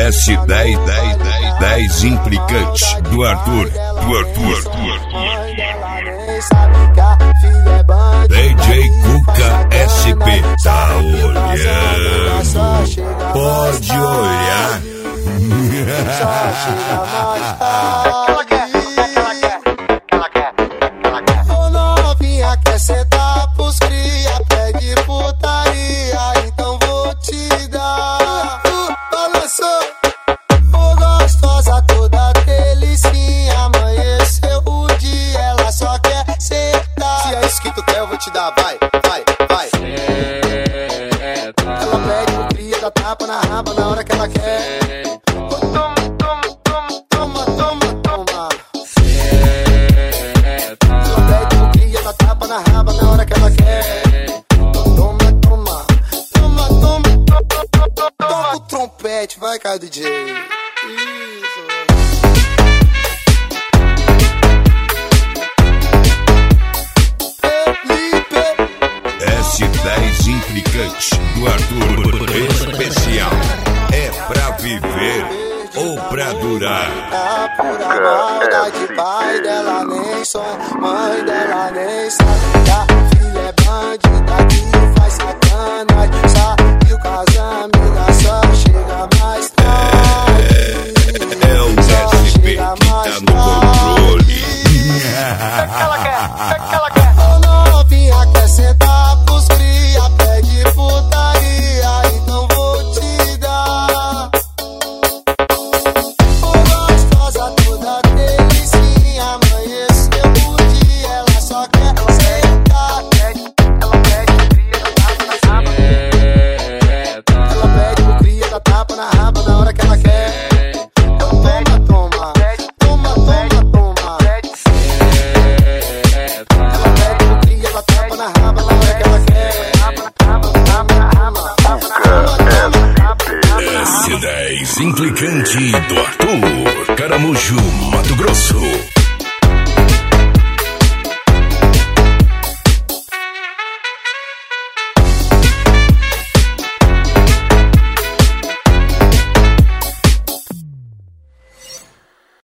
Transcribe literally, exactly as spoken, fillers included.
S dez, dez, dez, dez implicante do Arthur, do Arthur, Arthur, Arthur. D J Cuca S P, tá olhando, pode olhar. Ela quer, ela quer, ela quer, ela quer. Ô novinha, quer sentar pros cria, pegue putaria, então vou te dar. Uh, balançou, ô gostosa, toda delicinha, amanheceu o dia, ela só quer sentar. Se é isso que tu quer, eu vou te dar, vai, vai, vai. Ela pede pro cria, dá tapa na raba na hora que ela quer. Na raba na hora que ela quer. Toma, toma, toma, toma. Toca o trompete, vai, cara, D J. Isso. S dez implicante do Arthur, especial. É pra viver ou pra durar? A pura maldade, pai dela nem sonha, mãe dela nem sabe. A filha é bandida que faz sacanagem. Saiu com as amigas, só chega mais tarde. É, é o S P que tá no controle. Ela quer, ela quer. Ô novinha, quer sentar pros cria, pede putaria, então vou te dar. Ô gostosa, toda delicinha, amanheceu o dia, ela só quer sentar. Ela pede pro cria, dá tapa na raba. Ela pede pro cria, dá tapa na raba na hora que ela quer. Toma, toma, toma, toma, toma. Ela pede pro cria, dá tapa na raba na hora que ela quer. S dez implicante do Arthur, Caramujo, Mato Grosso.